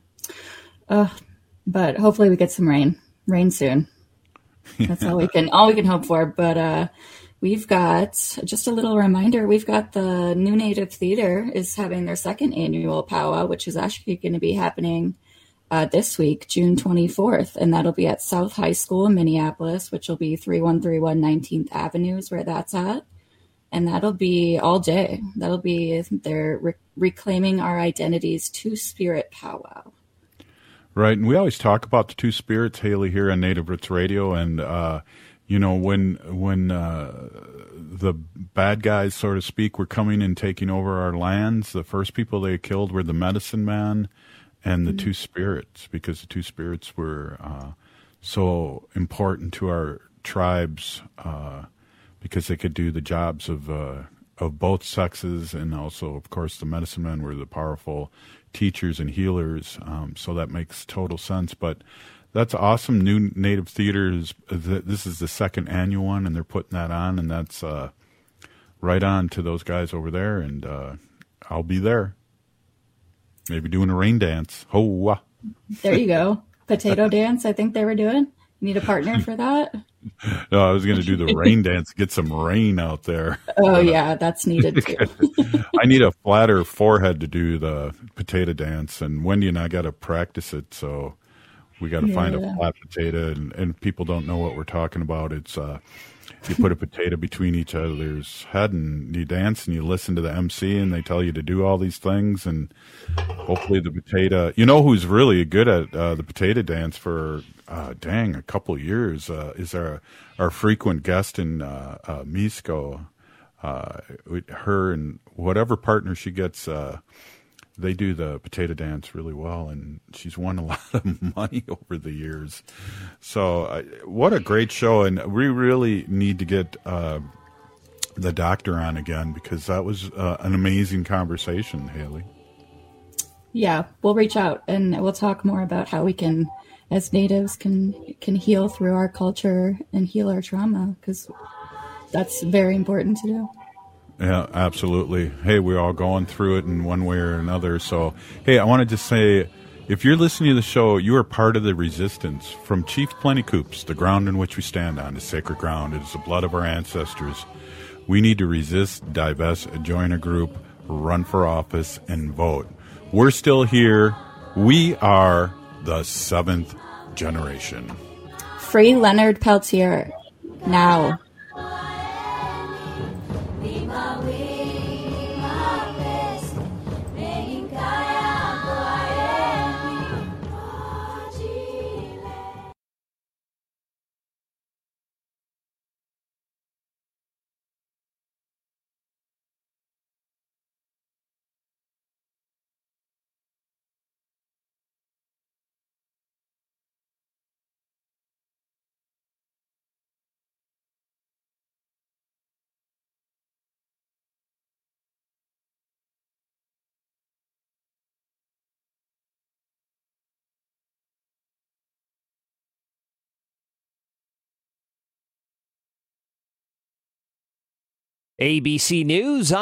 but hopefully we get some rain soon. That's all we can hope for. But we've got just a little reminder. We've got the New Native Theater is having their second annual powwow, which is actually going to be happening this week, June 24th, and that'll be at South High School in Minneapolis, which will be 3131 19th Avenue is where that's at. And that'll be all day. That'll be their Reclaiming Our Identities Two-Spirit powwow. Right, and we always talk about the two spirits, Haley, here on Native Roots Radio, and when the bad guys, so to speak, were coming and taking over our lands, the first people they killed were the medicine man and the two spirits, because the two spirits were so important to our tribes because they could do the jobs of both sexes, and also, of course, the medicine men were the powerful teachers and healers. So that makes total sense. But that's awesome. New Native Theater this is the second annual one, and they're putting that on, and that's right on to those guys over there, and I'll be there. Maybe doing a rain dance. Oh, there you go. Potato dance, I think they were doing. Need a partner for that? No, I was going to do the rain dance, get some rain out there. Oh, yeah, that's needed too. I need a flatter forehead to do the potato dance, and Wendy and I got to practice it, so we got to find a flat potato, and people don't know what we're talking about. It's you put a potato between each other's head, and you dance, and you listen to the MC, and they tell you to do all these things, and hopefully the potato. You know who's really good at the potato dance for a couple years is our frequent guest in Misco. Her and whatever partner she gets, they do the potato dance really well, and she's won a lot of money over the years. So what a great show, and we really need to get the doctor on again, because that was an amazing conversation, Haley. Yeah, we'll reach out, and we'll talk more about how we can, as natives, can heal through our culture and heal our trauma, because that's very important to do. Yeah, absolutely. Hey, we're all going through it in one way or another. So, hey, I want to just say, if you're listening to the show, you are part of the resistance. From Chief Plentycoops, the ground in which we stand on is sacred ground. It is the blood of our ancestors. We need to resist, divest, join a group, run for office, and vote. We're still here. We are the 7th generation. Free Leonard Peltier now. ABC News.